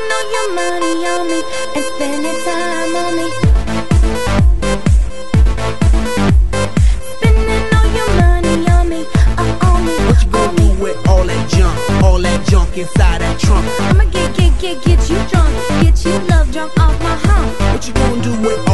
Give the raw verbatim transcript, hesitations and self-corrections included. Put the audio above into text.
all your money on me and spending time on me. Spending all your money on me, uh, on me. What you gonna do with all that junk, all that junk inside that trunk? I'ma get, get, get, get you drunk, get you love drunk off my hump. What you gonna do with